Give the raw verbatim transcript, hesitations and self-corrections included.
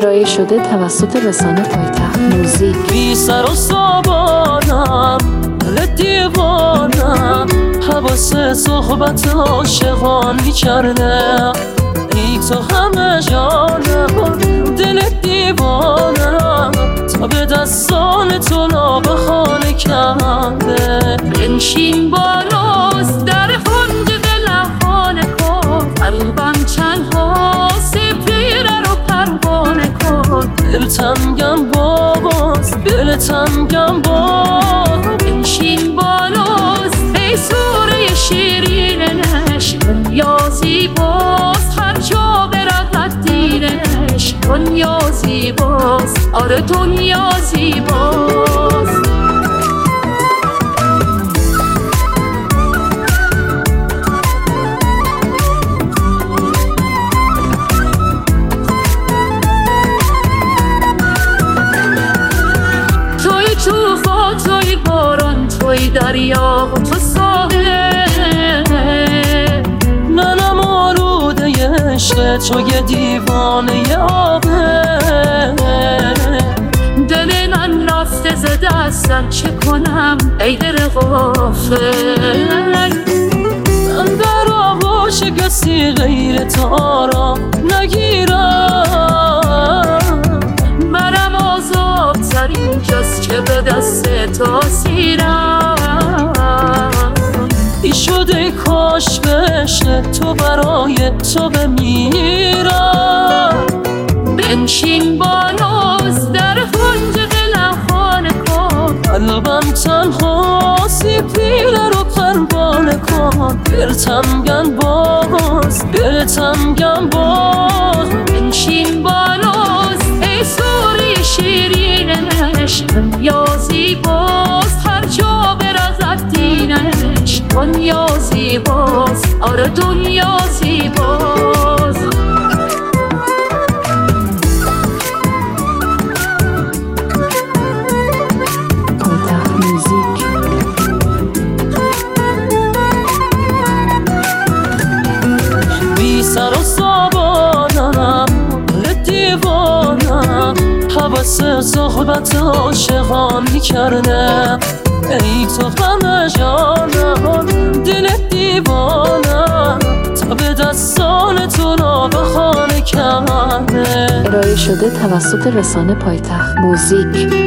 ارائه شده توسط رسانه پایتخت موزیک. بی سر و سامانم، دل دیوانم، حواس صحبت عاشقان میکرده. ای تو همه جانم، دل دیوانم، تا به دستان تو نابه خانه کرده. بنشین بالاست در کنج دلم خانه کن، قلبم چند ها سپیره رو پروانه کن. دلتم گم باز، دلتم گم باز. بنشین بالاست ای سوره شیرینش، دنیا زیباست هر جا برود دیرش. دنیا زیباست، آره دنیا زیباست. توفا توی باران، توی دریا و تو ساحل. منم آلوده عشق، تو یه دیوانه آبه. دل من رفته ز دستم، چه کنم ای دل غافل. من در آغوش کسی غیر تو را نگیرم. منم آزاد تر اینجاست که به دست تو سیرم. ای شده کاش به عشق تو برای تو بمیرم. بنشین بالاست در کنج دلم خانه کن، قلبم تنها سپیره رو پروانه کن. دلتم گم باز، دلتم گم باز. بنشین بالاست ای سوره شیرینش، دنیا زیباست هر جا برزد دینش. دنیا زیباست، آره دنیا زیباست. پایتخت موزیک. بی سر و سامانم، دل دیوانم، حواس صحبت عاشقان میکرده. ای تو غم جانم، دل دیوانم، تا به دستان تو نابه خانه کرده. ارائه شده توسط رسانه پایتخت موزیک.